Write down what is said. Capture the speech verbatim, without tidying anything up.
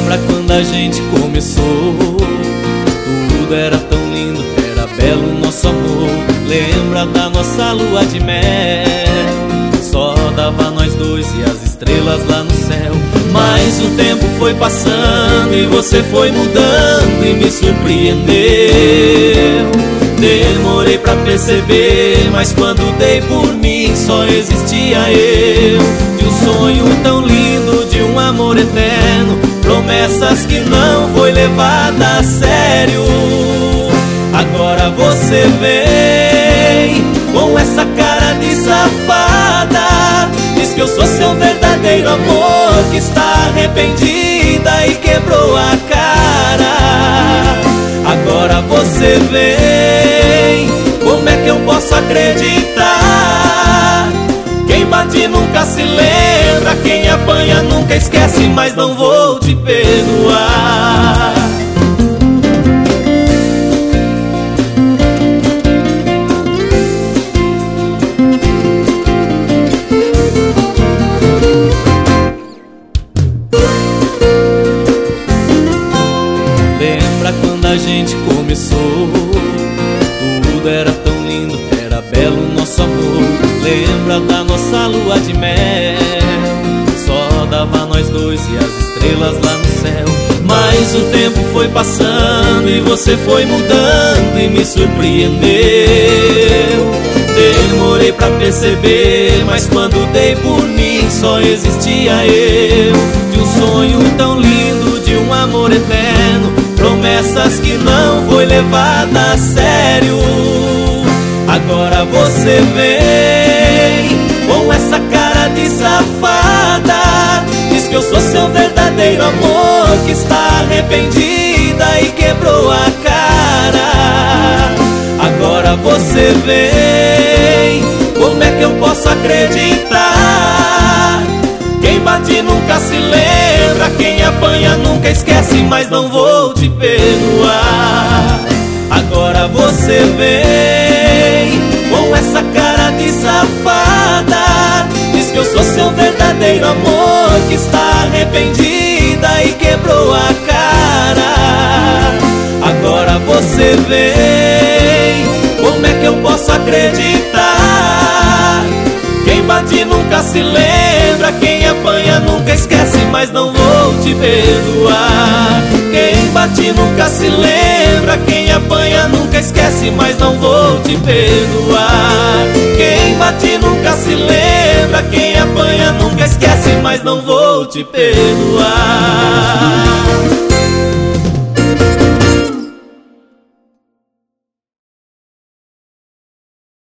Lembra quando a gente começou? Tudo era tão lindo, era belo nosso amor. Lembra da nossa lua de mel? Só dava nós dois e as estrelas lá no céu. Mas o tempo foi passando e você foi mudando e me surpreendeu. Demorei pra perceber, mas quando dei por mim só existia eu. De um sonho tão lindo, de um amor eterno, promessas que não foi levada a sério. Agora você vem com essa cara de safada, diz que eu sou seu verdadeiro amor, que está arrependida e quebrou a cara. Agora você vem, como é que eu posso acreditar? Quem bate nunca se lembra, quem apanha nunca esquece, mas não vou te perdoar. Lembra quando a gente começou? Tudo era tão lindo, era belo nosso amor. Lembra da nossa lua de mel? Só dava nós dois e as estrelas lá no céu. Mas o tempo foi passando e você foi mudando e me surpreendeu. Demorei pra perceber, mas quando dei por mim só existia eu. De um sonho tão lindo, de um amor eterno, promessas que não foi levada a sério. Agora você vem com essa cara de safada, diz que eu sou seu verdadeiro amor, que está arrependida e quebrou a cara. Agora você vem, como é que eu posso acreditar? Quem bate nunca se lembra, quem apanha nunca esquece, mas não vou te perdoar. Agora você vem com essa cara de safada, diz que eu sou seu verdadeiro amor, que está arrependida e quebrou a cara. Agora você vem, como é que eu posso acreditar? Quem bate nunca se lembra, quem apanha nunca esquece, mas não vou te perdoar. Quem bate nunca se lembra, quem apanha nunca esquece, mas não vou te perdoar. Quem bate nunca se lembra, quem apanha nunca esquece, mas não vou te perdoar.